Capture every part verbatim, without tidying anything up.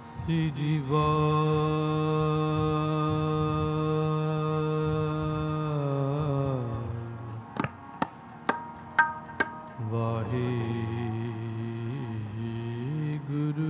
श्री वाहिगुरु।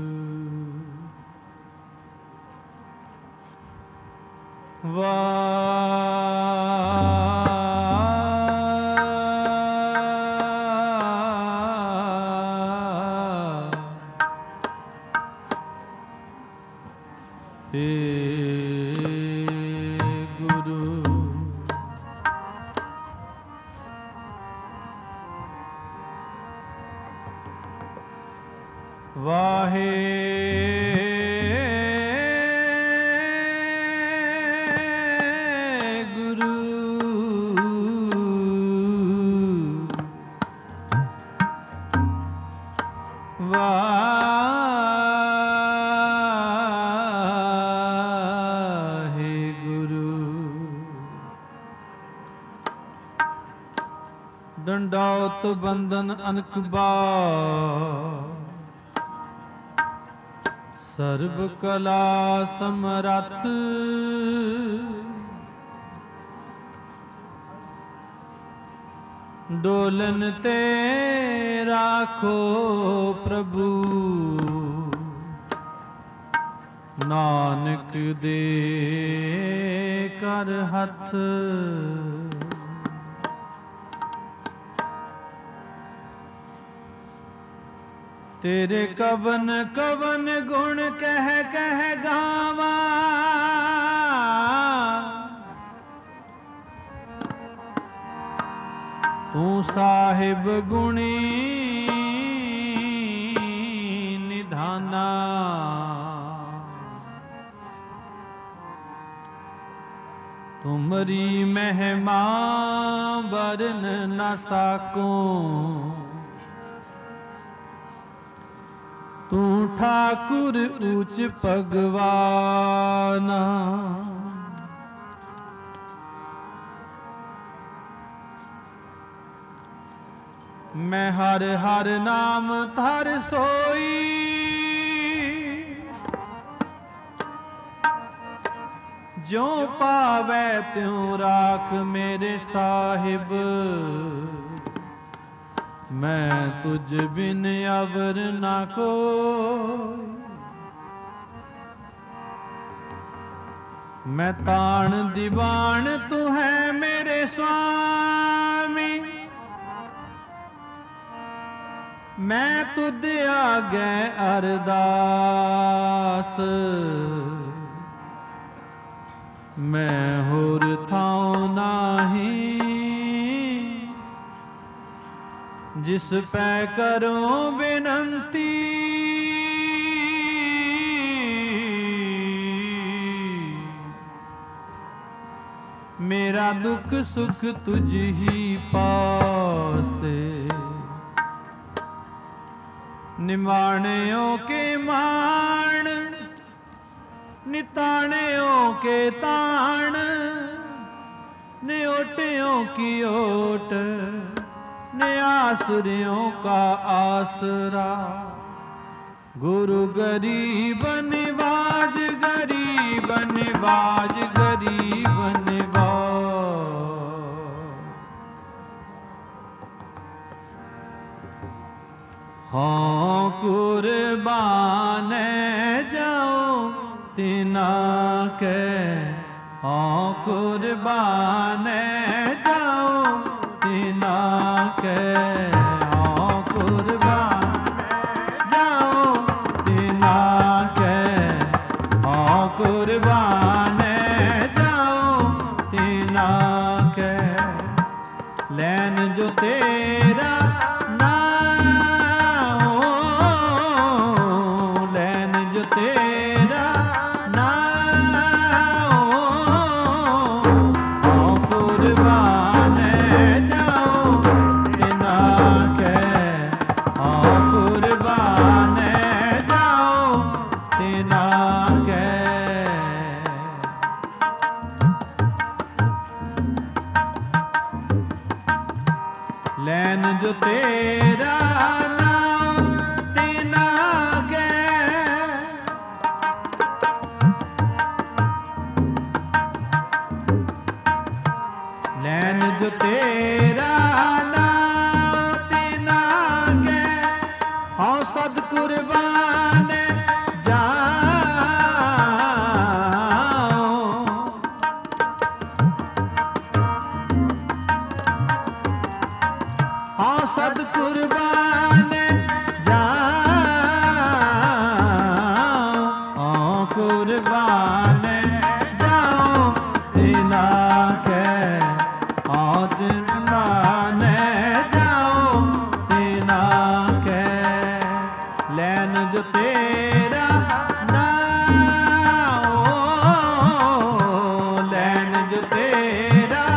दंडौत बंदन अनक बार, सर्व कला समरथ। डोलन ते राखो प्रभु, नानक दे कर हथ। तेरे कवन कवन गुण कह कह गावा, तू साहिब गुणी निधाना। तुमरी महिमा बरन न साकूं, तू ठाकुर ऊंच भगवाना। मैं हर हर नाम धर सोई, जो पावै त्यों राख मेरे साहिब। मैं तुझ बिन अवर ना कोई, मैं ताण दीवान तू है मेरे स्वामी। मैं तुझ आगे अरदास, मैं होर थाऊं नाही। जिस पै करूं विनंती, मेरा दुख सुख तुझ ही पासे। निमाणियों के मान, निताणियों के ताण। न्योटियों की ओट, आसरियों का आसरा। गुरु गरीब निवाज, गरीब निवाज, गरीब निवाज। हाँ कुर्बान जाओ तिना के, हाँ कुर्बान जाओ तिना के। हाँ कुर्बान जाओ तिना के, हाँ कुर्बान जाओ तिना के। लैन जो तेरा नाम, लैन जो तेरा नाम। हाँ कुर्बान लैन जो तेरा नाम तिना के, सद कुर्बान जाओ, हाँ सद कुर्बान जाओ, हाँ कुर्बान जाओ तिना के, हाँ कुर्बान जाओ तिना के। लैन जो तेरा नाओ, लैन जो तेरा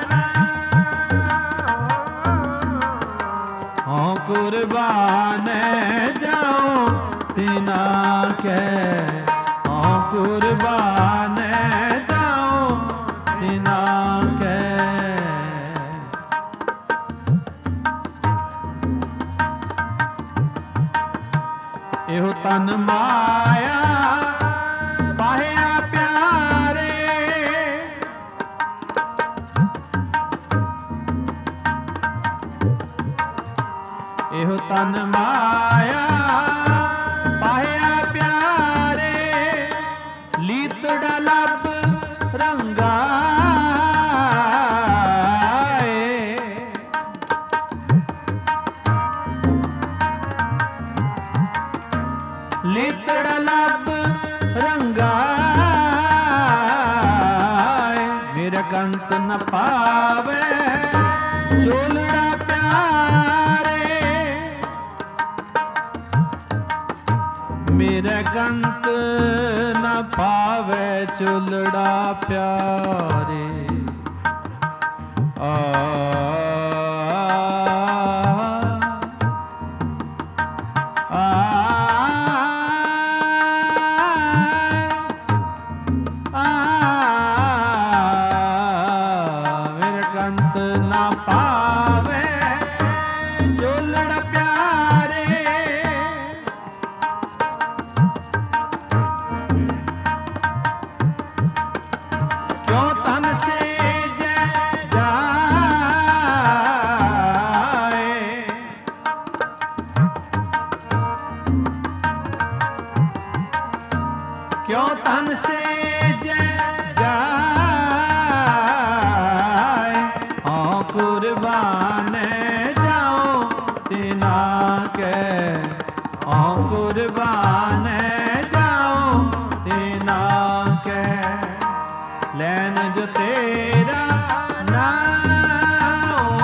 हाँ कुर्बान जाओ तिना के, हाँ कुर्बान जाओ तिना के। एहो तन माया पाया प्यारे, एहो तन माया पाया प्यारे, लीतड़ा लब रंगाए, लीतड़ा लब रंगाए। मेरा कंत न पावे चोलड़ा प्यारे, मेरा कंत न पावे चोलड़ा प्यारे। आ आ मेरा कंत न पावे चोलड़ा प्यारे। क्यों तन से जय जाए, क्यों तन से जय जाए, हाँ कुर्बान जाओ तिना के, हाँ कुर्बान जाओ तिना के। लैन जो तेरा नाओ,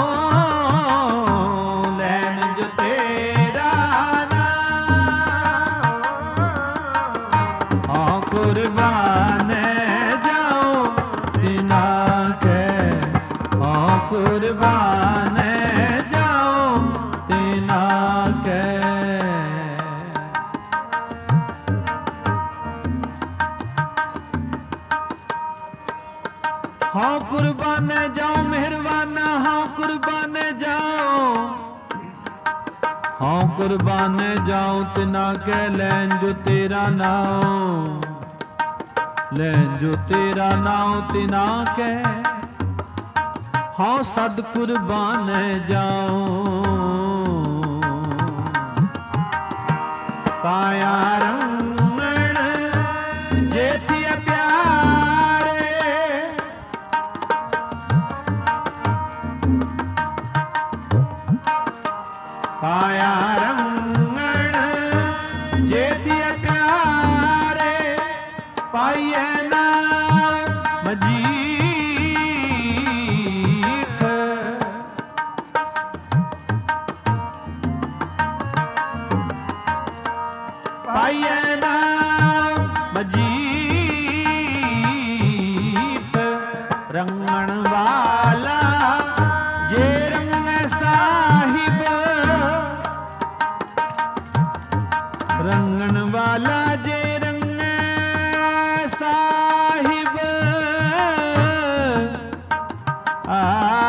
लैन जो तेरा नाओ, हाँ कुर्बान जाओ तिना के, हाँ कुर्बान जाओ तिना के। हाँ कुर्बान जाओ मेहरबान, हाँ कुर्बान जाओ, हाँ कुर्बान जाओ तिना के। लैन जो तेरा नाओ, लैन जो तेरा नाओ तिना के, हाँ सद कुर्बान जाओ। काया रंगण जेठिया प्यारे, काया रंगण जेठिया प्यारे, पाइए ना मजीठ, पाइए ना मजीठ। रंगण वाला जे रंग साहिब, रंगण वाला जे रंग साहिब। आ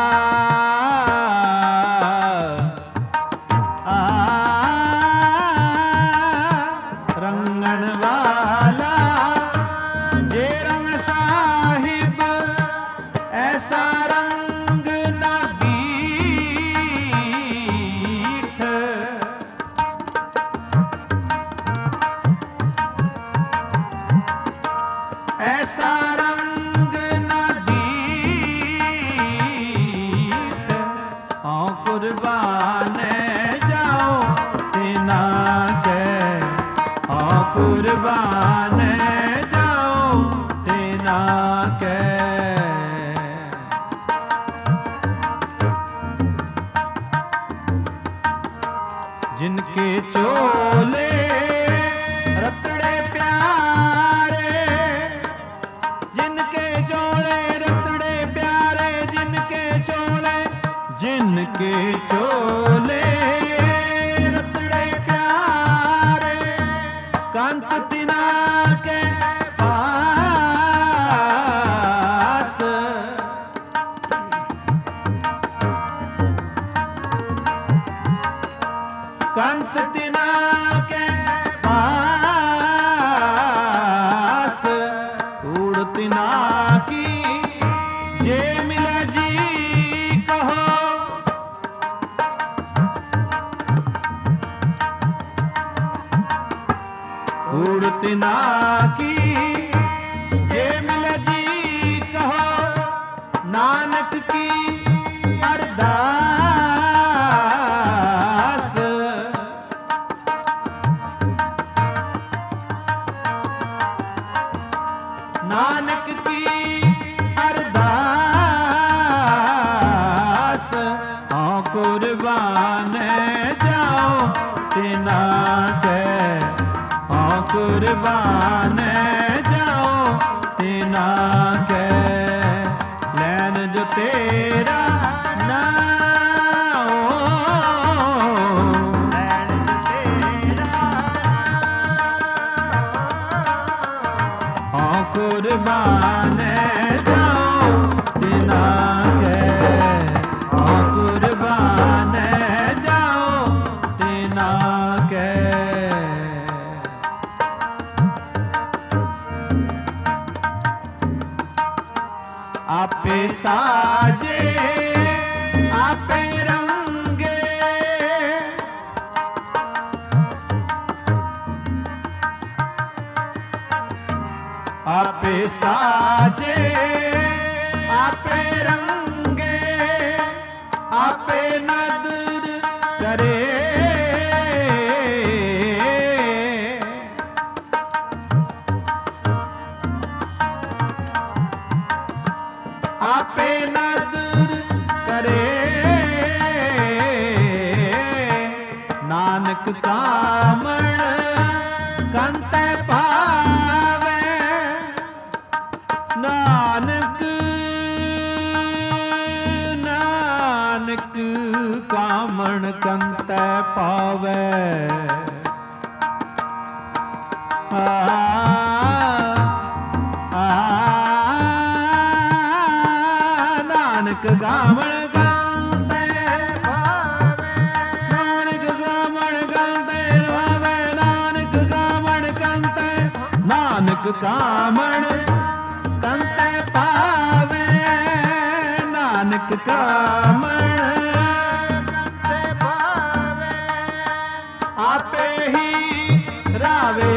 आ रंगण वाला जे रंग साहिब, ऐसा रंग ना बीठ। कुर्बान जाऊं तेना कै। जिनके चोले रतड़े प्यारे, जिनके चोले रतड़े प्यारे, जिनके चोले जिनके चोले रतड़े प्यारे, कंत तिना के पास। कंत तिना के पास, उड़ तिना की जे मिला जी कहो। उड़ तिना की जे मिला जी कहो, नानक की अरदास। नानक की अरदास, हाँ कुर्बान जाओ तिना कै। हाँ कुर्बान जाओ तिना कै। लैन जो तेरा नाम, लैन जो तेरा हाँ कुर्बान जाओ तिना कै। हाँ कुर्बान जाओ तिना कै। आपे साजे आपे रंगे, आपे साजे आपे रंगे, आपे नदर करे। आपे नदर करे, नानक कामण कंत पावे। नानक नानक कामण कंत पावे। आ, आ, नानक गावण गाते भावे। नानक गावण गाते भावे। नानक गावण गाते, नानक कामण कंते पावे। नानक कामण कंते पावे। आपे ही रावे।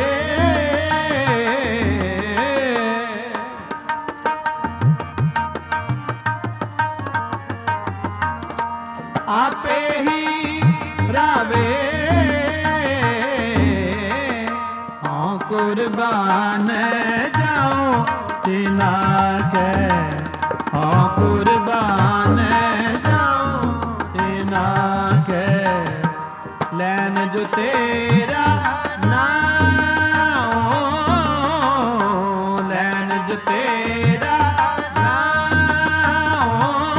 आपे ही रावे। हाँ कुर्बान जाओ तिना कै। हाँ कुर्बान जाओ तिना कै। लैन जो तेरा नाम, लैन जो तेरा नाम,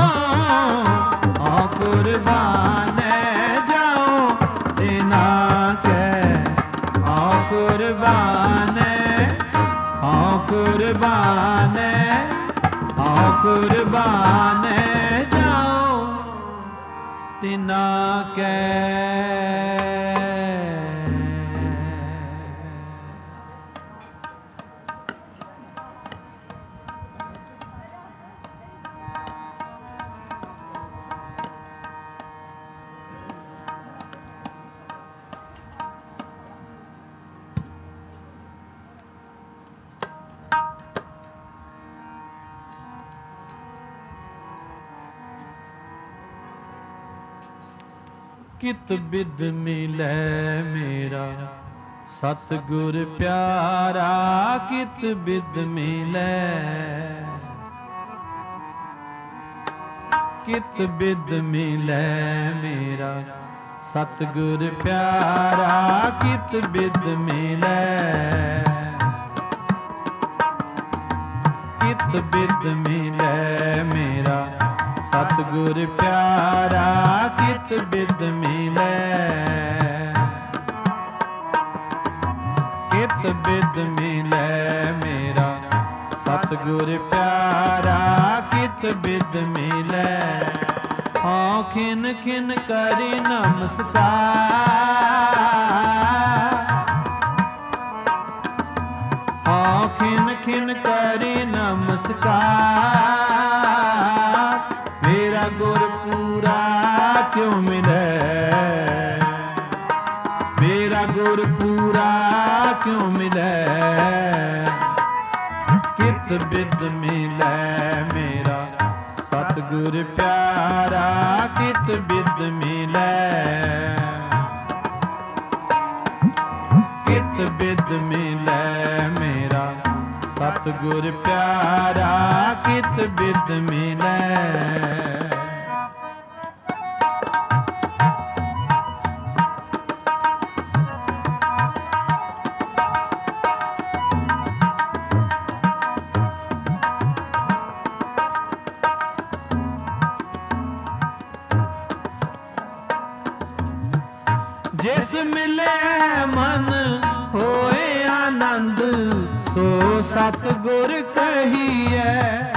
हाँ कुर्बान जाओ तिना कै। हाँ कुर्बान, हाँ कुर्बान, हाँ कुर्बान जाओ तिना कै। कित बिद मिलै मेरा सतगुर प्यारा कित बिद मिलै, कित बिद मिलै मेरा सतगुर प्यारा कित बिद मिलै, कित बिद मिलै मेरा सतगुर प्यारा कित बिद मिलै, कित बिद मिलै मेरा सतगुर प्यारा कित बिद मिलै। हाँ खिन खिन करी नमस्कार, हाँ खिन खिन करी नमस्कार, मेरा गुर पूरा क्यों मिलै, मेरा गुर पूरा क्यों मिलै, कित बिद मिलै मेरा सतगुर प्यारा कित बिद मिलै, कित बिद मिलै मेरा सतगुर प्यारा कित बिद मिलै। जिस मिले मन होए आनंद सो सतगुर कहिए,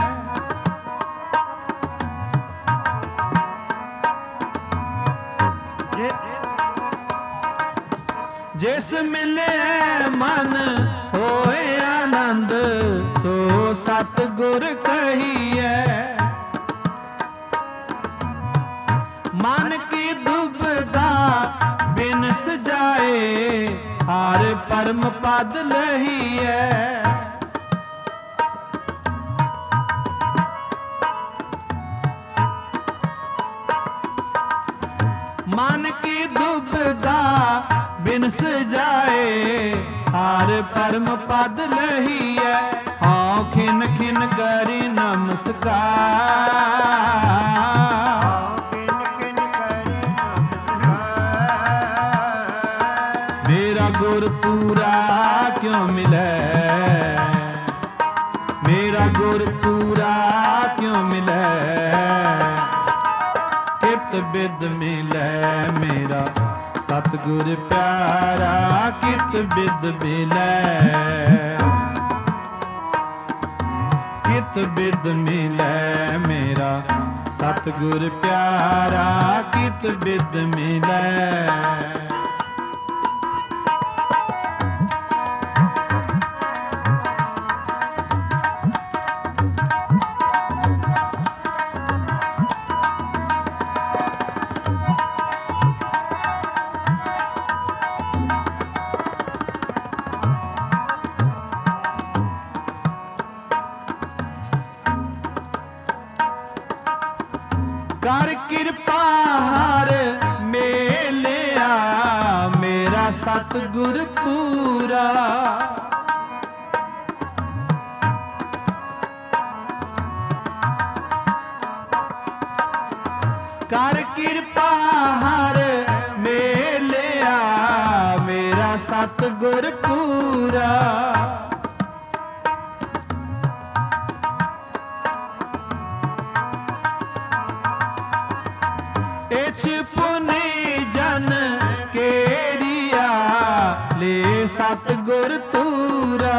जिस मिले मन होए आनंद सो सतगुर कहिए, मन की दुबदा बिनस जाए हार परम पद लहिए, मन की दुबदा बिनस जाए हार परम पद लहिए, हाँ खिन खिन करी नमस्कार, मेरा गुर पूरा क्यों मिलै, मेरा गुर पूरा क्यों मिलै, कित बिद मिलै मेरा सतगुर प्यारा कित बिद मिलै, कित बिद मिलै मेरा सतगुर प्यारा कित बिद मिलै। कर कृपा हर मेलिया मेरा सतगुर पूरा, कर कृपा हर मेलिया मेरा सतगुर पूरा, इच पुनि जन केरिया ले सतगुर तूरा,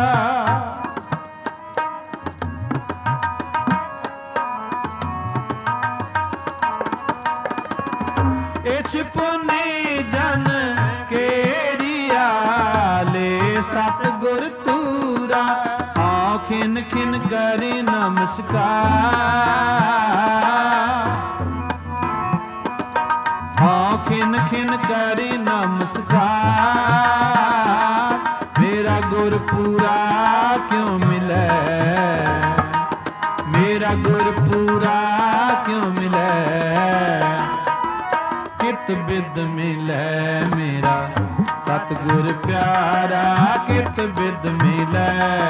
इच पुनि जन केरिया ले सतगुर तूरा, हाँ खिन खिन करी नमस्कार, हाँ खिन खिन करी नमस्कार, मेरा गुर पूरा क्यों मिलै, मेरा गुर पूरा क्यों मिलै, कित बिद मिलै मेरा सत सतगुर प्यारा कित बिद मिलै,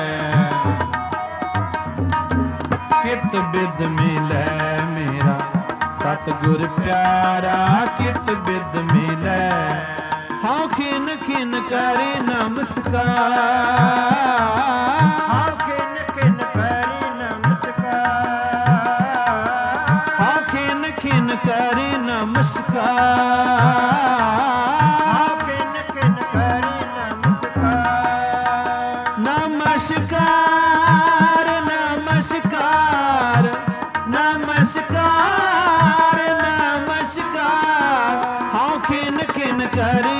कित बिद मिलै मेरा सतगुर प्यारा कित बिद मिलै। हाँ खिन खिन करे नमस्कार, हाँ खिन खिन करे नमस्कार, हाँ खिन खिन करे नमस्कार, हाँ खिन खिन करे नमस्कार। नमस्कार नमस्कार नमस्कार नमस्कार, हाँ खिन खिन करे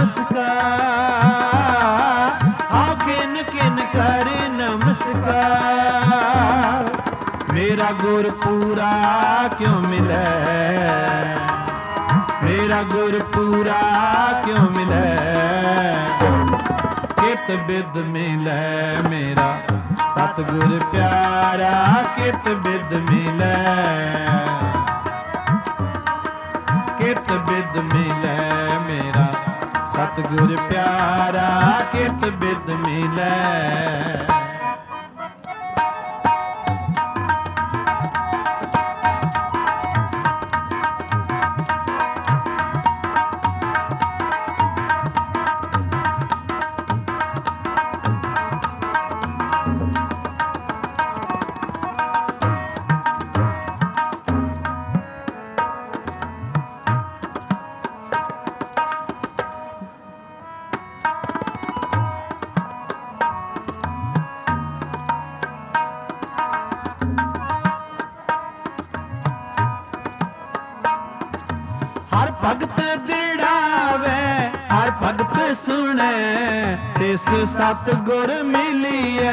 नमस्कार, हाँ खिन खिन करे नमस्कार। मेरा गुर पूरा क्यों मिले, मेरा गुर पूरा क्यों मिले, कित बिद मिलै मेरा सतगुर प्यारा कित बिद मिलै, कित बिद मिलै मेरा सतगुर प्यारा कित बिद मिलै। हर भगत दिड़ावे हर भगत सुने, तिस सतगुर मिलिए।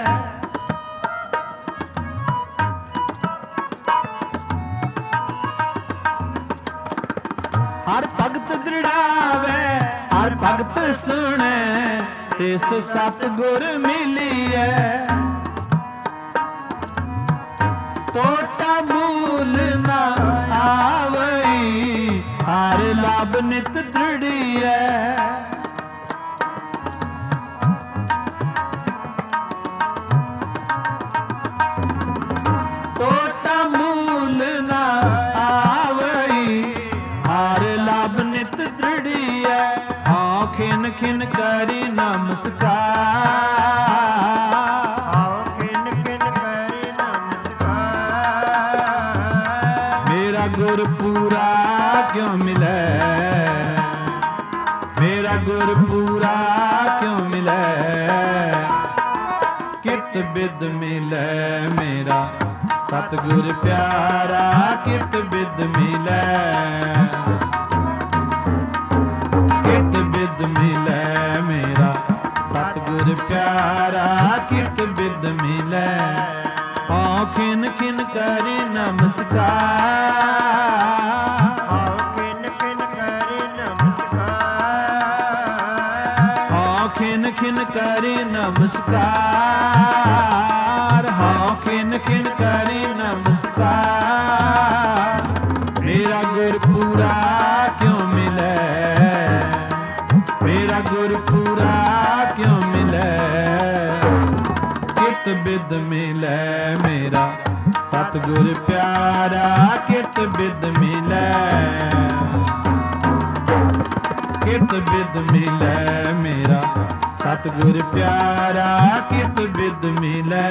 हर भगत दिड़ावे हर भगत सुने, तिस सतगुर मिलिए। टोटा मूल ना आवई, हर लाभ नित दृढ़िए। टोटा मूल ना आवई, हर लाभ नित दृढ़िए। हाँ खिन खिन करी नमस्कार, हाँ खिन खिन करे नमस्कार। मेरा गुर पूरा क्यों मिले, मेरा गुर पूरा क्यों मिले, कित बिद मिले मेरा सतगुर प्यारा कित बिद मिले, कित बिद मिले मेरा सतगुर प्यारा कित बिद मिले। हाँ खिन खिन करे नमस्कार, हाँ खिन खिन करे नमस्कार। हाँ खिन खिन करे नमस्कार, हाँ खिन खिन करे नमस्कार। मेरा गुर पूरा क्यों मिले, मेरा गुर पूरा क्यों मिले, कित बिद मिले मेरा सतगुर प्यारा कित बिद मिले, कित बिद मिले मेरा सतगुर प्यारा कित बिद मिले।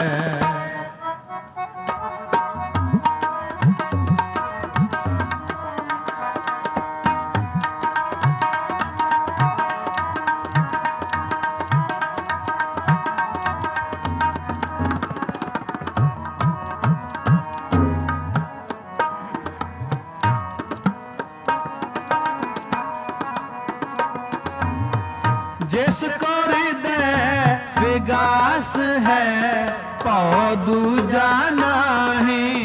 जिसको हृदय विगास है पौ दूजा नहीं,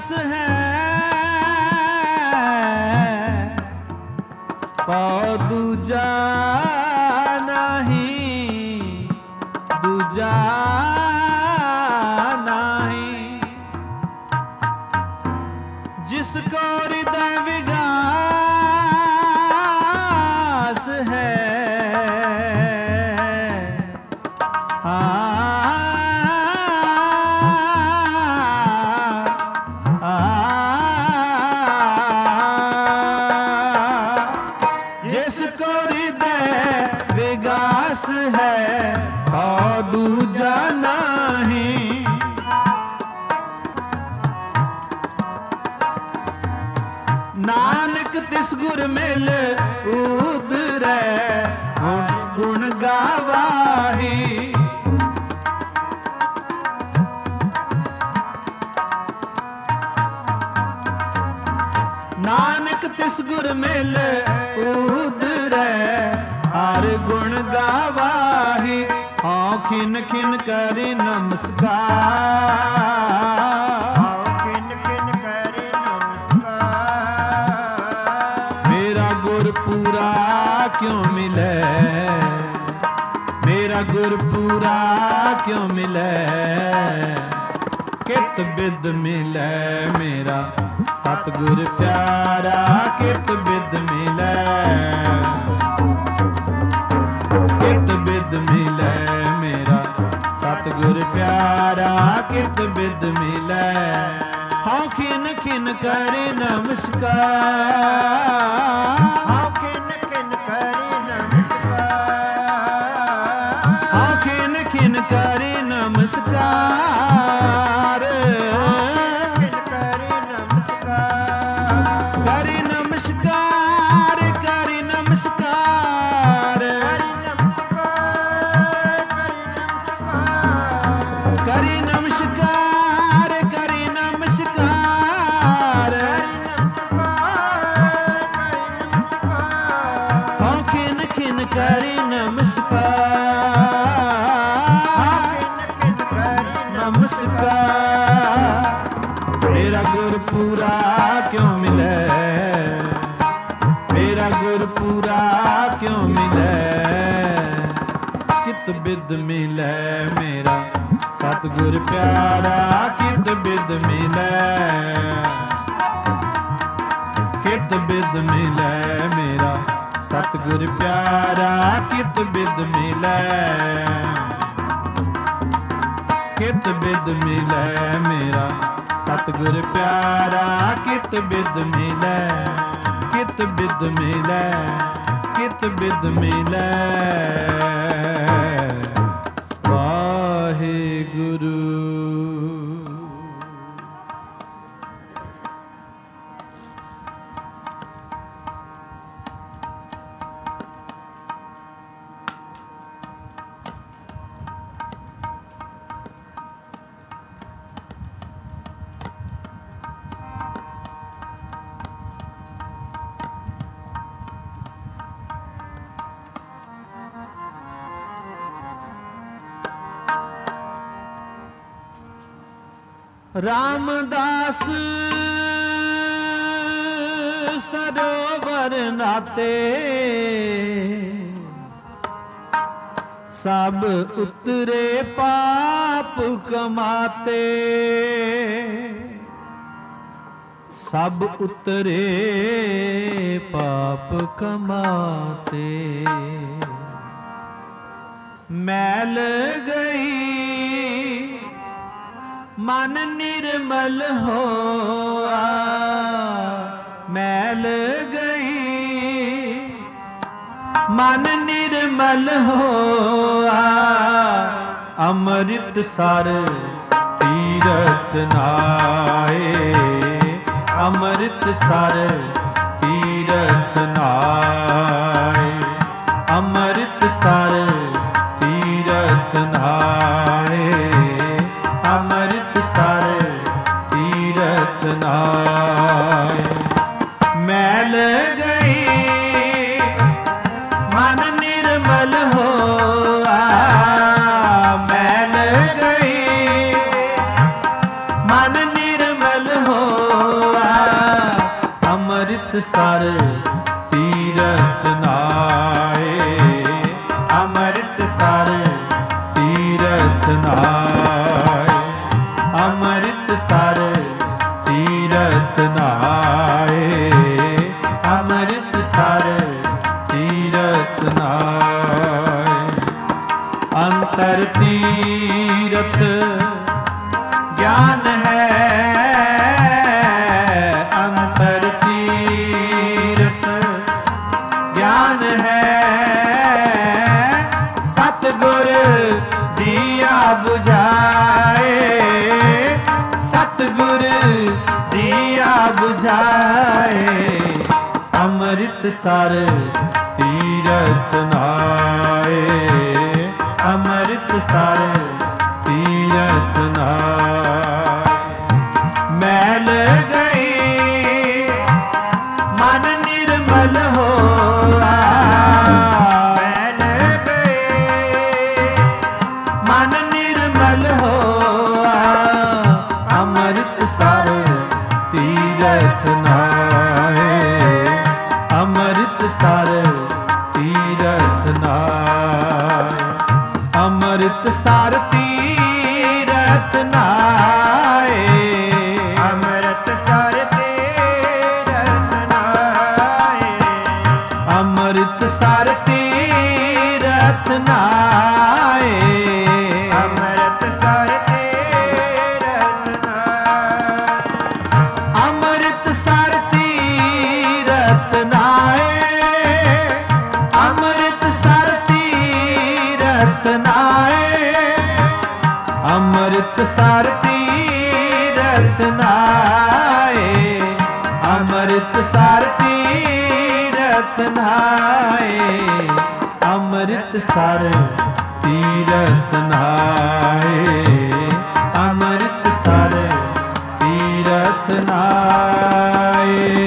विगास है पाओ दूजा नहीं, दूजा नहीं। जिसको हृदय विगास है नानक तिस गुर मिल उदरै गुण गावाही। नानक तिस गुर मिल उदरै हर गुण गावाही। हाँ खिन खिन करी नमस्कार, पूरा क्यों मिले, मेरा गुर पूरा क्यों मिले। कित बिद मिले मेरा सतगुर प्यारा, कित बिद मिले, कित बिद मिले मेरा सतगुर प्यारा, कित बिद मिले। हाँ खिन खिन करे नमस्कार, हाँ खिन खिन करे नमस्कार, हाँ खिन खिन करे नमस्कार, खिन करे नमस्कार, करे नमस्कार, करे नमस्कार, करे नमस्कार, करे नमस्कार। करे नमस्कार, नमस्कार। मेरा गुर पूरा क्यों मिले, मेरा गुर पूरा क्यों मिले। कित बिद मिले मेरा सतगुर प्यारा, कित बिद मिले, कित बिद मिले मेरा सतगुर प्यारा, कित बिद मिले, कित बिद मिले मेरा सतगुर प्यारा, कित बिद मिले, कित बिद मिले, कित बिद मिले। वाहिगुरु। रामदास सरोवर नाते सब उतरे पाप कमाते, सब उतरे पाप कमाते। मैल गई मन निर्मल होआ, मैल गई मन निर्मल होआ। अमृत सर तीरथ नाए, अमृत सर तीरथ नाए, अमृत सर तीरथ नाए, अमृत सर तीरथ नाए। मैल गई मन निर्मल होआ, मैल गई मन निर्मल ਨਿਰਮਲ ਹੋਆ, ਅੰਮ੍ਰਿਤਸਰ ਤੀਰਥ ਨਾਏ, ਅੰਮ੍ਰਿਤਸਰ ਤੀਰਥ ਨਾਏ, ਅੰਮ੍ਰਿਤਸਰ ਤੀਰਥ ਨਾਏ, ਅੰਮ੍ਰਿਤਸਰ ਤੀਰਥ ਨਾਏ। ਅੰਤਰ ਤੀਰਥ ਗਿਆਨ ਹੈ, ਅੰਤਰ ਤੀਰਥ ਗਿਆਨ ਹੈ, ਸਤਿਗੁਰ ਦੀਆ ਬੁਝਾਏ, ਸਤਿਗੁਰ ਦੀਆ ਬੁਝਾਏ। ਅੰਮ੍ਰਿਤਸਰ ਤੀਰਥ ਨਾਏ, ਅੰਮ੍ਰਿਤਸਰ ਤੀਰਥ ਨਾਏ। ਮੈਲ ਗਈ ਮਨ ਨਿਰਮਲ ਹੋਆ, ਮੈਲ ਗਈ ਮਨ ਨਿਰਮਲ ਹੋਆ, ਅੰਮ੍ਰਿਤਸਰ ਤੀਰਥ ਨਾਏ, ਅੰਮ੍ਰਿਤਸਰ ਤੀਰਥ ਨਾਏ, ਅੰਮ੍ਰਿਤਸਰ ਤੀਰਥ ਨਾਏ, ਅੰਮ੍ਰਿਤਸਰ ਤੀਰਥ ਨਾਏ, ਅੰਮ੍ਰਿਤਸਰ ਤੀਰਥ ਨਾਏ, ਅੰਮ੍ਰਿਤਸਰ ਤੀਰਥ ਨਾਏ, ਅੰਮ੍ਰਿਤਸਰ ਤੀਰਥ ਨਾਏ, ਅੰਮ੍ਰਿਤਸਰ ਤੀਰਥ ਨਾਏ, ਅੰਮ੍ਰਿਤਸਰ ਤੀਰਥ ਨਾਏ, ਅੰਮ੍ਰਿਤਸਰ ਤੀਰਥ ਨਾਏ, ਅੰਮ੍ਰਿਤਸਰ ਤੀਰਥ ਨਾਏ, ਅੰਮ੍ਰਿਤਸਰ ਤੀਰਥ ਨਾਏ।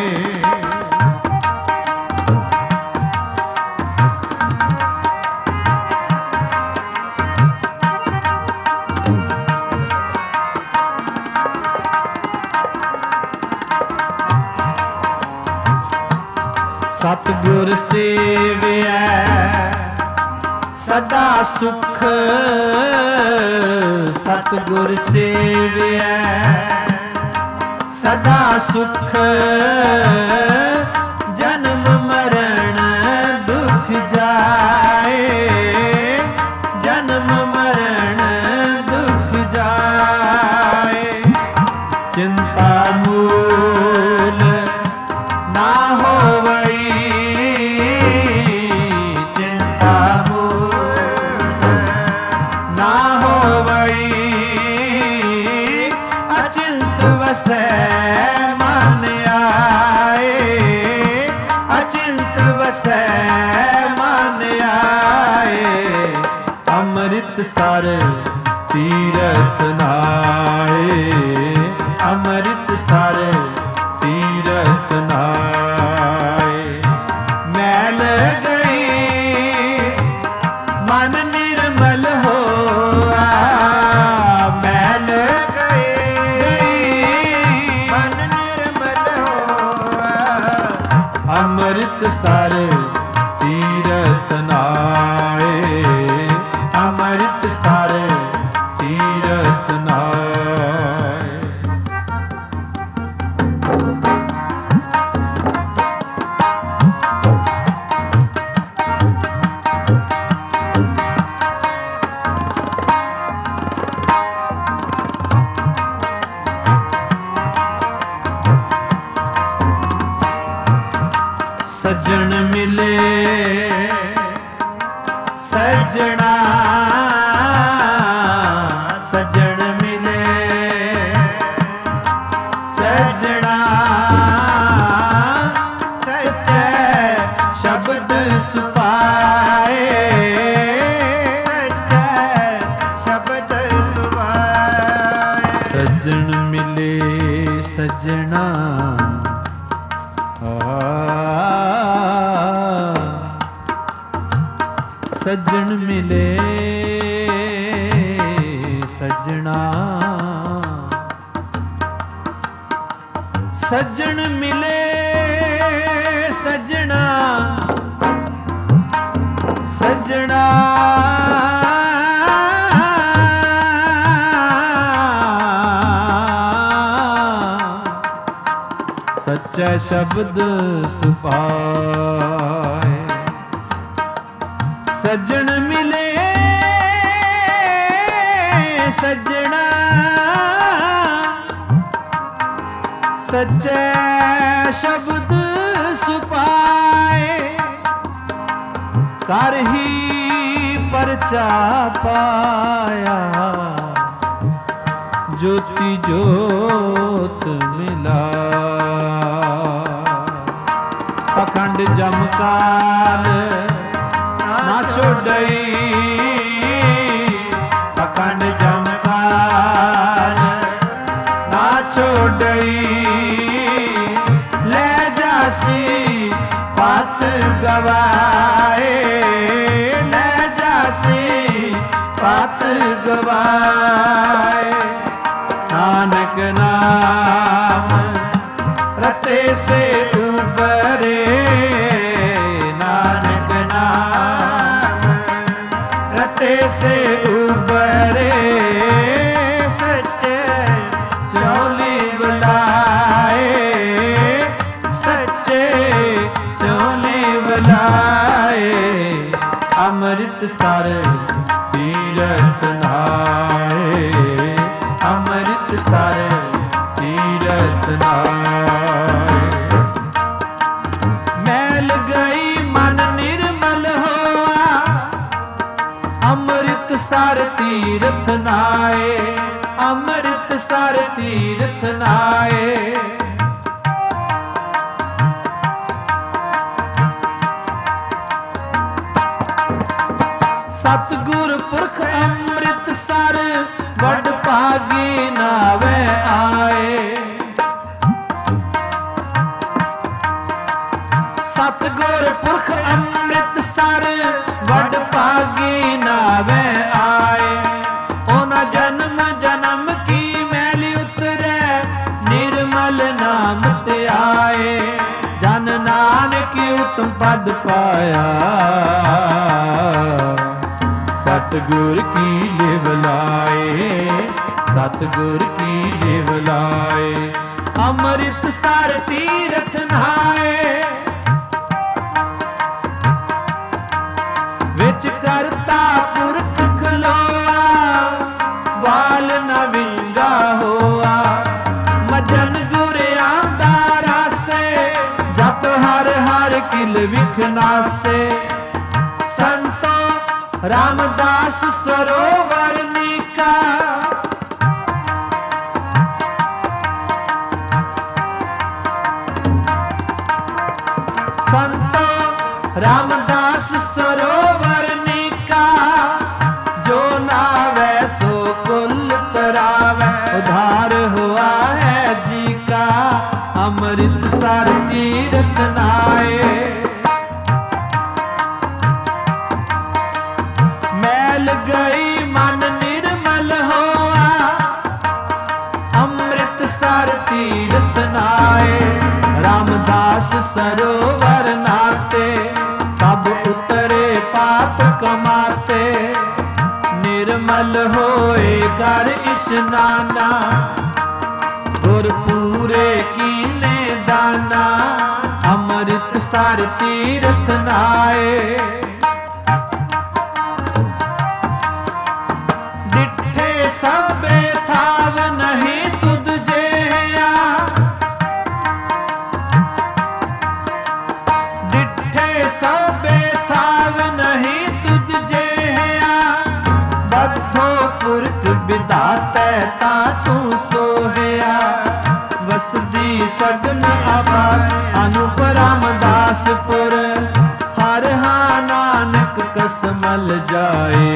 ਸਤਿਗੁਰ ਸੇਵਿਆ ਸਦਾ ਸੁਖ, ਸਤਿਗੁਰ ਸੇਵਿਆ ਸਦਾ ਸੁਖ, ਜਨਮ ਮਰਨ ਦੁਖ ਜਾਏ, ਜਨਮ ਮਰਨ ਦੁਖ ਜਾਏ। ਚਿੰਤਾ ਮੂਲ ਨਾ ਹੋਵਈ, ਚਿੰਤਾ ਮੂਲ ਨਾ ਹੋਵਈ, ਅਚਿੰਤ ਵਸੈ ਮਨ ਆਏ, ਅਚਿੰਤ ਵਸੈ ਮਨ ਆਏ। ਅੰਮ੍ਰਿਤਸਰ ਤੀਰਥ ਨਾਏ, ਅੰਮ੍ਰਿਤਸਰ ਤੀਰਥ ਨਾਏ। ਮੈਲ ਗਈ ਮਨ ਨਿਰਮਲ ਹੋਆ, ਮੈਲ ਗਈ ਮਨ ਨਿਰਮਲ ਹੋਆ, ਅੰਮ੍ਰਿਤਸਰ ਤੀਰਥ ਨਾਏ, ਅੰਮ੍ਰਿਤਸਰ ਤੀਰਥ ਨਾਏ। ਸੱਜਣ ਮਿਲੇ ਸੱਜਣਾ, ਸੱਜਣ ਮਿਲੇ ਸੱਜਣਾ, ਸੱਚੇ ਸ਼ਬਦ ਸੁਭਾਏ, ਸੱਚੇ ਸ਼ਬਦ ਸੁਭਾਏ। ਸੱਜਣ ਮਿਲੇ ਸੱਜਣਾ, ਸੱਜਣ ਮਿਲੇ ਸੱਜਣਾ, ਸੱਜਣ ਮਿਲੇ ਸੱਜਣਾ ਸੱਜਣਾ ਸੱਚਾ ਸ਼ਬਦ ਸੁਭਾਏ ਸੱਜਣ ਮਿਲੇ ਸੱਜਣਾ ਸੱਚੇ ਸ਼ਬਦ ਸੁਭਾਏ ਕਰ ਹੀ ਪਰਚਾ ਪਾਇਆ ਜੋਤੀ ਜੋਤ ਮਿਲਾ ਪਖੰਡ ਜਮਕਾਲ ਨਾ ਛੋੜਈ ਪਖੰਡ ਜਮਕਾਲ ਨਾ ਛੋੜਈ ਲੈ ਜਾਸੀ ਪਤ ਗਵਾਏ ਲੈ ਜਾਸੀ ਪਤ ਗਵਾਏ ਨਾਨਕ ਨਾਮ ਰਤੇ ਸੇ ਉਬਰੇ ਨਾਨਕ ਨਾਮ ਰਤੇ ਸੇ ਉਬਰੇ ਸੱਚੇ ਸਿਉਲੀ ਬੁਲਾਏ ਸੱਚੇ ਸਿਉਲੀ ਬੁਲਾਏ ਅੰਮ੍ਰਿਤਸਰ ਤੀਰਥ ਨਾਏ ਅੰਮ੍ਰਿਤਸਰ ਤੀਰਥ ਨਾਏ ਮੈਲ ਗਈ ਮਨ ਨਿਰਮਲ ਹੋਆ ਅੰਮ੍ਰਿਤਸਰ ਤੀਰਥ ਨਾਏ ਅੰਮ੍ਰਿਤਸਰ ਤੀਰਥ ਨਾਏ ਸਤਿਗੁਰ ਪੁਰਖ ਅੰਮ੍ਰਿਤਸਰ ਵੱਡ ਭਾਗੀ ਨਾਵੇ ਆਏ ਸਤਿਗੁਰ ਪੁਰਖ ਅੰਮ੍ਰਿਤਸਰ ਵੱਡ ਭਾਗੀ ਨਾਵੇ ਆਏ ਉਹਨਾਂ ਜਨਮ ਜਨਮ ਕੀ ਮੈਲ ਉਤਰੈ ਨਿਰਮਲ ਨਾਮ ਤੇ ਆਏ ਜਨ ਨਾਨਕ ਉਤਮ ਪਦ ਪਾਇਆ ਸਤਿਗੁਰ ਕੀ ਲਿਵ ਲਾਏ ਸਤਿਗੁਰ ਕੀ ਲਿਵ ਲਾਏ ਅੰਮ੍ਰਿਤਸਰ ਤੀਰਥ ਨਹਾਏ ਵਿੱਚ ਕਰਤਾ ਪੁਰਖ ਖਲੋਆ ਵਾਲ ਨ ਵਿੰਗਾ ਹੋਆ ਮਜਨ ਗੁਰਿਆਂ ਦਾ ਰਾਸੇ ਜਪ ਹਰ ਹਰ ਕਿਲ ਵਿਖਨਾਸੇ ਸੰਤੋ ਰਾਮਦਾਸ ਸਰੋਵਰ ਨੀਕਾ ਸੰਤੋ ਰਾਮਦਾਸ ਸਰੋਵਰ ਨੀਕਾ ਜੋ ਨਾਵੇ ਸੋ ਕੁਲ ਤਰਾਵੇ ਉਧਾਰ ਹੁਆ ਹੈ ਜੀ ਕਾ ਅੰਮ੍ਰਿਤਸਰ ਤੀਰਥ ਨਾਏ ਗਈ ਮਨ ਨਿਰਮਲ ਹੋਆ ਅੰਮ੍ਰਿਤਸਰ ਤੀਰਥ ਨਾਏ ਰਾਮਦਾਸ ਸਰੋਵਰ ਨਾਤੇ ਸਭ ਉਤਰੇ ਪਾਪ ਕਮਾਤੇ ਨਿਰਮਲ ਹੋਏ ਕਰ ਇਸ਼ਨਾਨਾ ਗੁਰ ਪੂਰੇ ਕੀਨੇ ਦਾਨਾ ਅੰਮ੍ਰਿਤਸਰ ਤੀਰਥ ਨਾਏ ਸਭੇ ਥਾਵ ਨਹੀਂ ਤੁਧ ਜਿਹਾ ਡਿਠੇ ਸਭੇ ਥਾਵ ਨਹੀਂ ਤੁਧ ਜਿਹਾ ਬੱਧੋ ਪੁਰਖ ਵਿਧਾਤੈ ਤਾ ਤੂੰ ਸੋਹਿਆ ਵਸਦੀ ਸਗਨ ਆਬਾਦ ਅਨੂਪ ਰਾਮਦਾਸਪੁਰ ਹਰ ਹਾ ਨਾਨਕ ਕਸਮਲ ਜਾਏ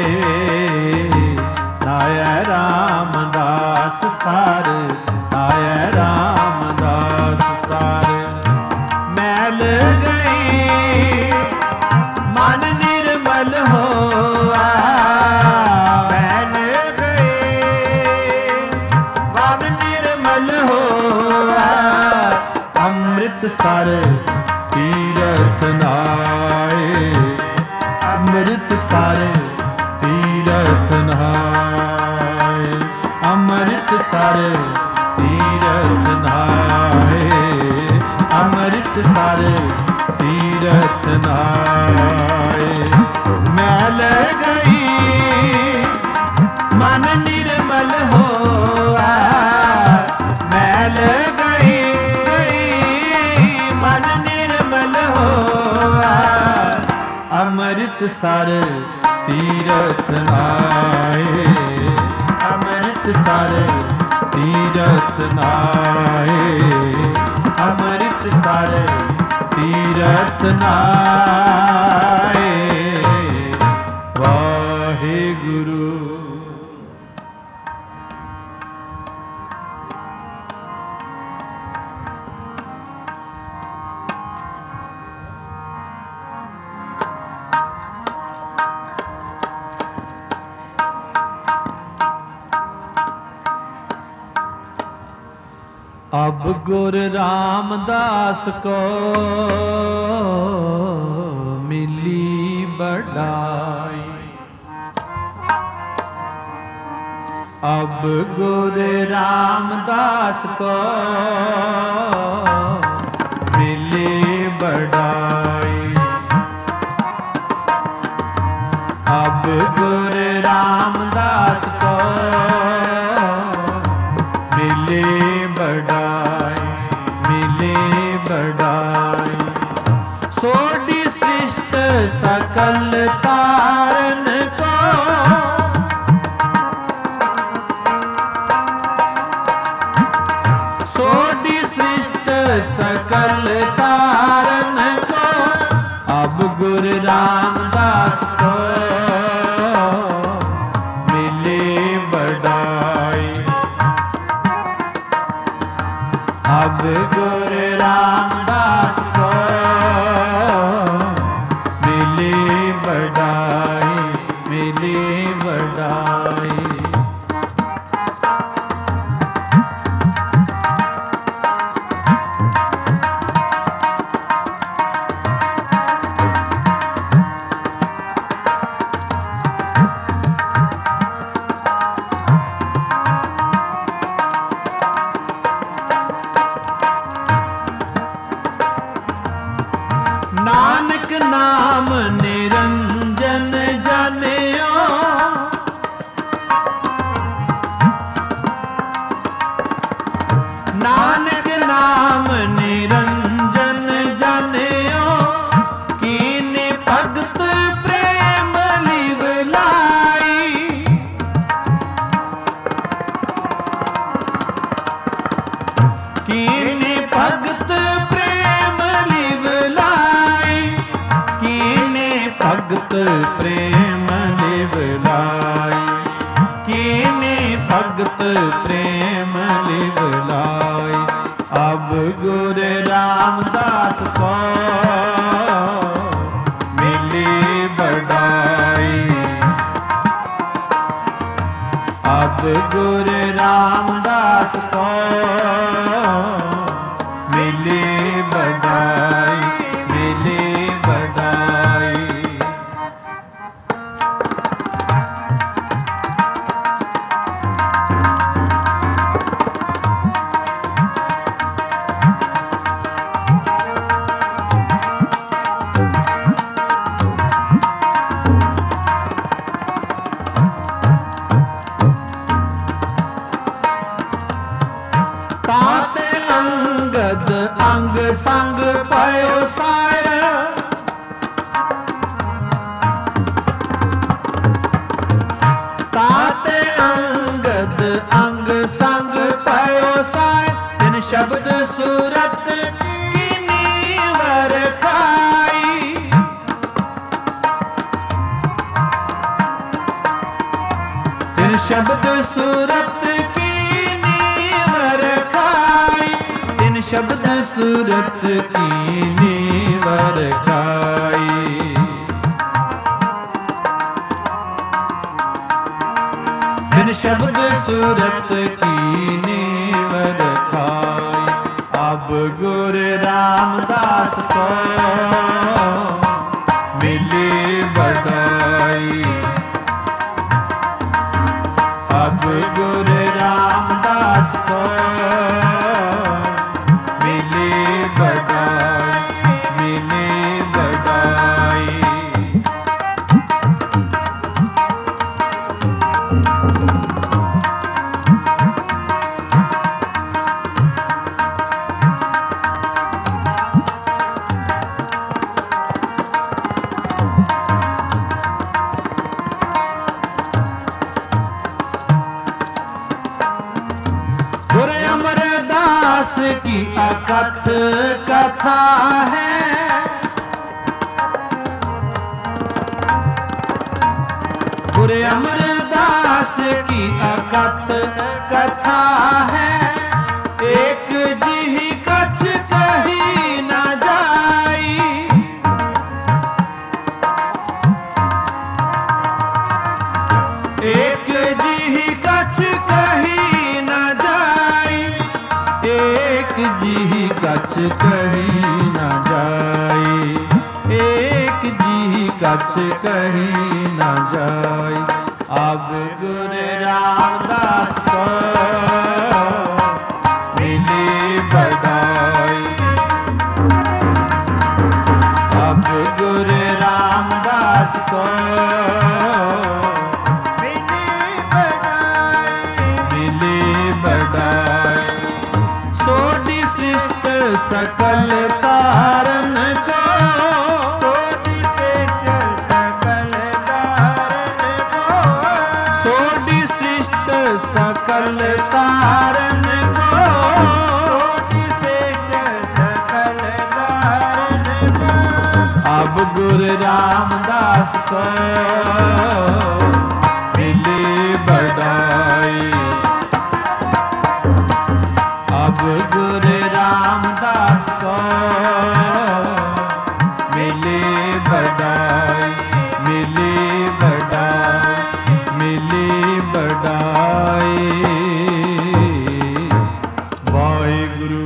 ਆਇਆ ਰਾਮਦਾਸ ਸਾਰ ਆਇਆ ਰਾਮਦਾਸ ਸਾਰ ਮੈਲ ਗਈ ਮਨ ਨਿਰਮਲ ਹੋਆ ਮੈਲ ਗਈ ਮਨ ਨਿਰਮਲ ਹੋਆ ਅੰਮ੍ਰਿਤਸਰ ਤੀਰਥ ਨਾਏ, ਅੰਮ੍ਰਿਤਸਰ ਤੀਰਥ ਨਾਏ, ਅੰਮ੍ਰਿਤਸਰ ਤੀਰਥ ਨਾਏ, ਅੰਮ੍ਰਿਤਸਰ ਤੀਰਥ ਨਾਏ। ਮੈਲ ਗਈ ਮਨ ਨਿਰਮਲ ਹੋਆ, ਮੈਲ ਗਈ ਗਈ ਮਨ ਨਿਰਮਲ ਹੋਆ, ਅੰਮ੍ਰਿਤਸਰ ਤੀਰਥ ਨਾਏ, ਅੰਮ੍ਰਿਤਸਰ ਤੀਰਥ ਨਾਏ, ਅੰਮ੍ਰਿਤਸਰ ਤੀਰਥ ਨਾਏ। ਵਾਹਿਗੁਰੂ। अब गुर रामदास को मिली बढ़ाई, अब गुर रामदास को मिली बढ़ाई, अब गुर रामदास को मिले बढ़ाई, मिले बढ़ाई। सोडी सृष्ट सकल तारन को, सोडी सृष्ट सकल तारन को, अब गुरु रामदास को मिले बढ़ाई, अब गुरु रामदास को मिले बढ़ाई, मिले बढ़ाई। नानक नाम निरंजन जानियो, नानक नाम निरंजन जानियो, कीने भगत प्रेम लिवलाई, कीने भगत प्रेम लिवलाई, कीने भगत प्रेम लिवलाई, कीने भगत प्रेम लिवलाई। अब गुरु रामदास को मिली बढ़ाई, अब गुरु रामदास को मिली बढ़ाई, मिली बढ़ाई। ताते अंगद अंग संग पायो सार, ताते अंगद अंग संग पायो सार, तिन शब्द सूरत कीनी वर खाई, तिन शब्द सूरत शब्द सूरत कीनी वर खाई, बिन शब्द सूरत कीनी वर खाई। अब अब गुरु रामदास को मिली बधाई। अब गुरु रामदास को मिली बधाई, मिली बधाई। की अकथ कथा है, गुरु अमरदास की अकथ कथा है। एक जी कछ कही न जाई, एक जी कछ कही न जाई, एक जी कछ कही न जाई, एक जी कछ कही न जाई। अब गुरु रामदास को मिली बधाई। अब गुरु रामदास को मिली बधाई, मिली बधाई। सोडी सृष्ट सकल तारन को, सोडी सृष्ट सकल तारन को, सोडी सृष्ट सकल तारन को, सोडी सृष्ट सकल तारन को। अब गुरु रामदास को मिली बधाई। अब गुरु रामदास को मिली बधाई, मिली बधाई, मिली बधाई। वाहिगुरु।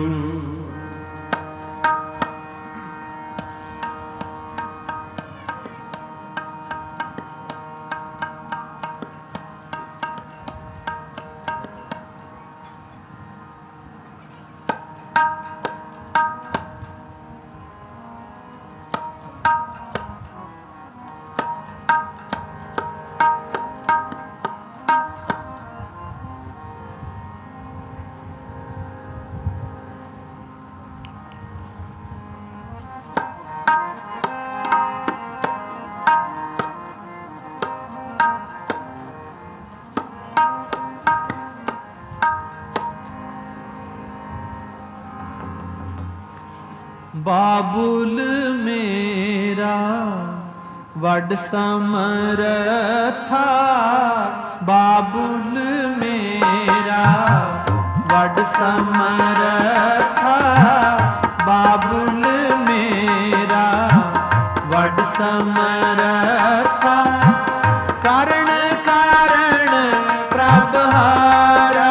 बाबुल मेरा वड समरथा, बाबुल मेरा वड समरथा, बाबुल मेरा वड समरथा। कारण कारण प्रभ हारा,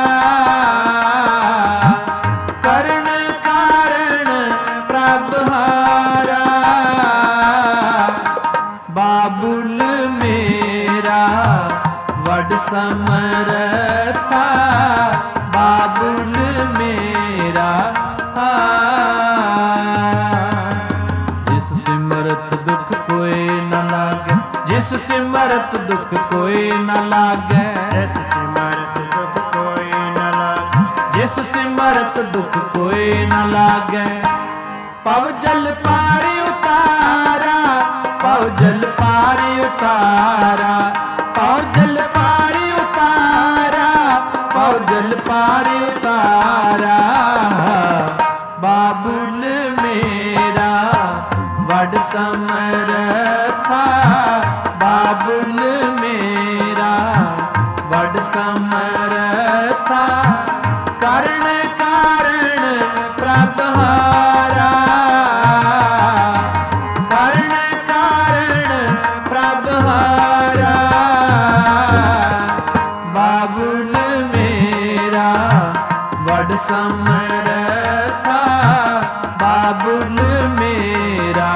करण कारण प्रभ हारा। बाबुल मेरा वड समरथा, बाबुल मेरा जिस सिमरत दुख कोई न लागे, जिस सिमरत दुख कोई न लागे, जिस सिमरत दुख कोई न लागे, जिस सिमरत दुख कोई न लागे। पव जल पारी उतारा, पव जल पारी उतारा, पव जल पारी उतारा, पव जल पारी उतारा। बाबुल मेरा वड समरथा, बाबुल मेरा वड समरथा। कारण कारण प्रभ हारा, कारण कारण प्रभ हारा। बाबुल मेरा वड समरथा, ਸਮਰਥਾ ਬਾਬੁਲ ਮੇਰਾ।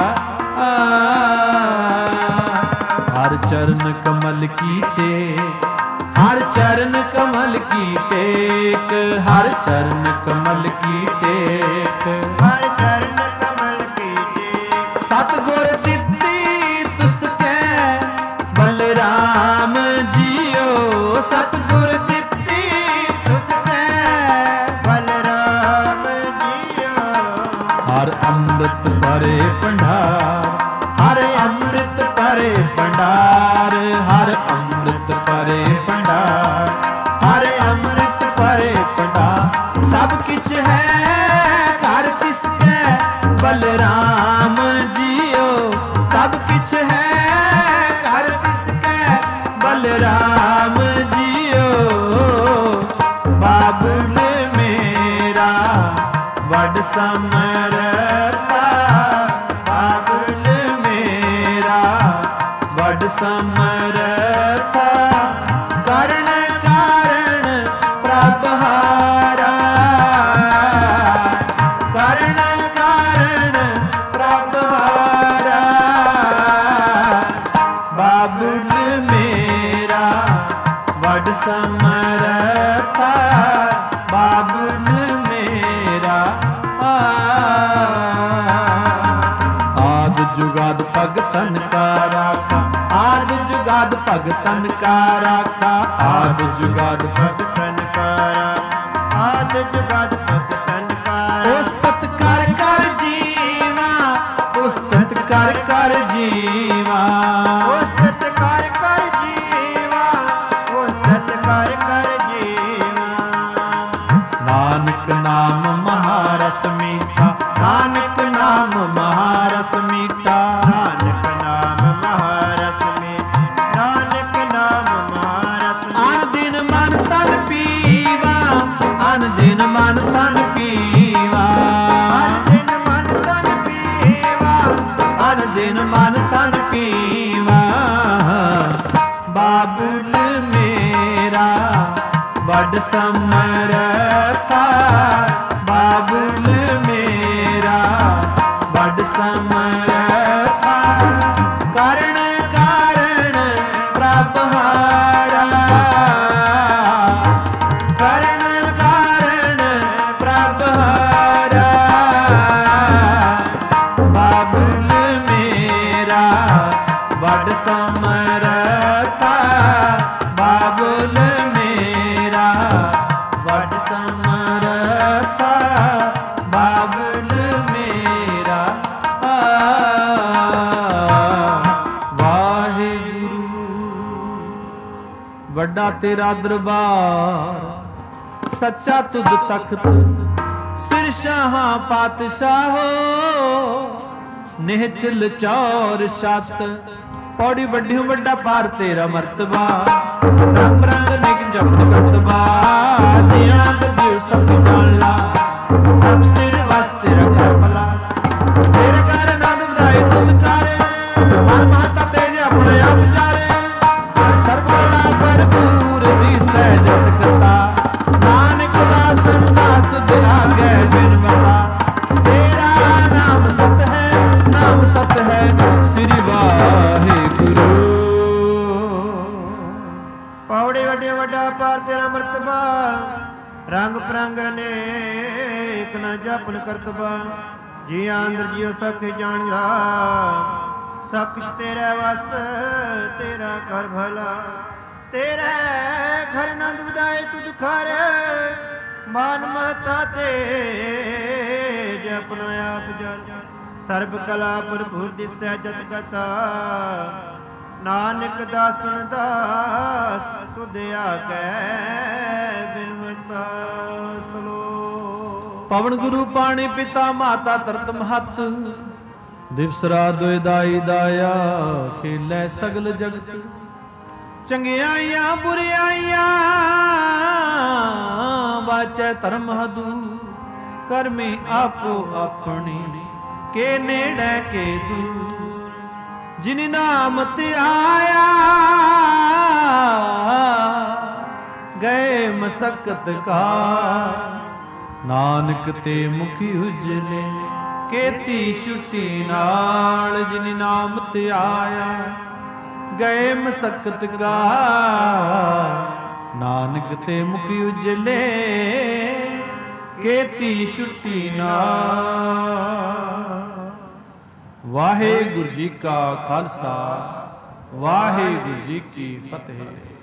ਹਰ ਚਰਨ ਕਮਲ ਕੀ ਟੇਕ, ਹਰ ਚਰਨ ਕਮਲ ਕੀ ਟੇਕ, ਹਰ ਚਰਨ ਕਮਲ ਕੀ ਟੇਕ, ਹਰ ਚਰਨ ਕਮਲ ਕੀ ਟੇਕ। ਸਤਿਗੁਰ ਦਿੱਤੀ ਤੁਸ ਕੈ ਬਲਰਾਮ ਜੀਓ, ਸਤਿਗੁਰ ਦਿੱਤੀ ਤੁਸ ਕੈ ਬਲਰਾਮ ਜੀਓ। ਹਰ ਅੰਮ੍ਰਿਤ ਭਰੇ ਭੰਡਾਰ, ਹਰ ਅੰਮ੍ਰਿਤ ਭਰੇ ਭੰਡਾਰ, ਹਰ ਅੰਮ੍ਰਿਤ ਭਰੇ ਭੰਡਾਰ, ਹਰ ਅੰਮ੍ਰਿਤ ਭਰੇ ਭੰਡਾਰ। ਸਭ ਕਿਛ ਹੈ ਘਰ ਤਿਸ ਕੈ ਬਲਰਾਮ ਜੀਓ, ਸਭ ਕਿਛ ਹੈ ਘਰ ਤਿਸ ਕੈ ਬਲਰਾਮ ਜੀਓ। ਬਾਬੁਲ ਮੇਰਾ ਵੱਡ ਸਮਰਥਾ, ਬਾਬੁਲ ਮੇਰਾ ਵੱਡ ਸਮਰਥਾ। ਕਰਨ ਕਾਰਨ ਪ੍ਰਭ ਹਾਰਾ, ਕਰਨ ਕਾਰਨ ਪ੍ਰਭ ਹਾਰਾ। ਬਾਬੁਲ ਮੇਰਾ ਵੱਡ ਸਮਰਥਾ, ਬਾਬੁਲ ਮੇਰਾ। ਆਦਿ ਜੁਗਾਦ ਭਗਤਨ ਕਾ ਰਾਖਾ, ਆਦਿ ਜੁਗਾਦ ਭਗਤਨ ਕਾ ਰਾਖਾ, ਆਦਿ ਜੁਗਾਦ ਭਗਤਨ ਕਾਰਾ, ਆਦਿ ਜੁਗਾਦ ਭਗਤਨ ਕਾਰਾ। ਉਸਤਤ ਕਰ ਕਰ ਜੀਵਾ, ਉਸਤਤ ਕਰ ਕਰ ਜੀਵਾ, ਉਸਤਤ ਕਰ ਕਰ ਜੀਵਾ, ਉਸਤਤ ਕਰ ਕਰ ਜੀਵਾ। ਨਾਨਕ ਨਾਮ ਮਹਾਰਸ ਮੀਠਾ, ਨਾਨਕ ਨਾਮ ਮਹਾਰਸ ਮੀਠਾ, ਨਾਨਕ ਨਾਮ ਮਹਾਰਸ ਮੀਠਾ, ਨਾਨਕ ਨਾਮ ਮਹਾਰਸ ਮੀਠਾ। ਅਨ ਦਿਨ ਮਨ ਤਨ ਪੀਵਾ, ਅਨ ਦਿਨ ਮਨ ਤਨ ਪੀਵਾ, ਹਰ ਦਿਨ ਮਨ ਤਨ ਪੀਵਾ, ਅਨ ਦਿਨ ਮਨ ਤਨ ਪੀਵਾ। ਬਾਬੁਲ ਮੇਰਾ ਵੱਡ ਸਮਰਥਾ, ਬਾਬੁਲ ਮੇਰਾ ਵੱਡ ਸਮਰਥਾ। ਕਰਨ ਕਾਰਨ ਪ੍ਰਭ ਹਾਰਾ, ਕਰਨ ਕਾਰਨ ਪ੍ਰਭ ਹਾਰਾ। ਬਾਬੁਲ ਮੇਰਾ ਵੱਡ ਸਮਰਥਾ, ਬਾਬੁਲ ਮੇਰਾ ਵੱਡ ਸਮਰਥਾ, ਬਾਬੁਲ ਮੇਰਾ। ਵਾਹਿਗੁਰੂ ਵੱਡਾ ਤੇਰਾ ਦਰਬਾਰ, ਸੱਚਾ ਤੁਧ ਤਖਤ, ਸਿਰ ਸ਼ਾਹਾਂ ਪਾਤਸ਼ਾਹੋ। ਨਿਹਚਲ ਚੌਰ ਛੱਤ, ਪੌੜੀ ਵੱਡੀ ਵੱਡਾ ਪਾਰ ਤੇਰਾ ਮਰਤਬਾ। ਰੰਗ ਰੰਗ ਨਿਕ ਜਪਨ ਕਰਤਬਾ, ਦਿਆਂ ਦਿਉ ਸਭ ਜਾਣ ਲਾ। ਸਭ ਸਥਿਰ ਵਸ ਤੇਰਾ ਘਰ ਭਲਾ, ਤੇਰੇ ਘਰ ਆਨੰਦ ਵਧਾਏ ਤੁਮ ਚਾਰੇ। ਮਨ ਮਾਤਾ ਤੇਜ ਆਪਣੇ ਆਪ ਚਾਰੇ, ਸਰਬ ਕਲਾ ਭਰਪੂਰ ਦੀ ਸਹਿਜਤ ਕਤਾ। ਨਾਨਕ ਦਾਸ ਦਾਸ ਤੁਧ ਆਗੇ ਬਿਨ ਬਤਾ। ਤੇਰਾ ਨਾਮ ਸਤ ਹੈ, ਨਾਮ ਸਤ ਹੈ, ਸ੍ਰੀ ਵਾਹਿਗੁਰੂ। ਪੌੜੀ ਵੱਡੇ ਵੱਡਾ ਪਾਰ ਤੇਰਾ ਮਰਤਬਾ। ਰੰਗ ਪ੍ਰੰਗ ਅਨੇਕ ਨਾ ਜਪਨ ਕਰਤਬਾ। ਜੀ ਆਂਦਰ ਜੀਉ ਸਖ ਜਾਣਦਾ, ਸਖਸ਼ ਤੇਰੇ ਵਸ ਤੇਰਾ ਕਰ ਭਲਾ। ਤੇਰੇ ਘਰ ਆਨੰਦ ਵਧਾਏ ਤੁਧ ਖਰ, ਮਾਨ ਮਹਤਾ ਤੇ ਜਪਨ ਆਪ ਜਲ। ਸਰਬ ਕਲਾ ਭਰਪੂਰ ਦਿਸੈ ਜਤ ਕਥਾ। ਨਾਨਕ ਦਾਸਨ ਦਾਸ ਸੁਧ ਆਗੈ ਬਿਨਵਤਾ ਸਲੋ। ਪਵਨ ਗੁਰੂ ਪਾਣੀ ਪਿਤਾ ਮਾਤਾ ਤਰਤ ਮਹਤ। ਦਿਵਸ ਰਾਤ ਦੁਇ ਦਾਈ ਦਾਇਆ, ਖੇਲੇ ਸਗਲ ਜਗਤ। ਚੰਗਿਆਈਆਂ ਬੁਰਿਆਈਆਂ ਵਾਚੈ ਧਰਮ ਹਦੂ। ਕਰਮੀ ਆਪੋ ਆਪਣੀ, ਕੇ ਨੇੜੇ ਕੇ ਦੂਰ। ਜਿਨ ਨਾਮ ਤੇ ਆਇਆ, ਗਏ ਮਸਕਤ ਕਾ। ਨਾਨਕ ਤੇ ਮੁਖੀ ਉਜਲੇ ਕੀਤੀ ਛੁੱਟੀ ਨਾਲ, ਜਿਨ ਨਾਮ ਤੇ ਆਇਆ ਗਏ ਮਸਕਤ ਕਾ। ਨਾਨਕ ਤੇ ਮੁਖੀ ਉਜਲੇ ਕੀਤੀ ਛੁੱਟੀ ਨਾਲ। ਵਾਹਿਗੁਰੂ ਜੀ ਕਾ ਖਾਲਸਾ, ਵਾਹਿਗੁਰੂ ਜੀ ਕੀ ਫਤਿਹ।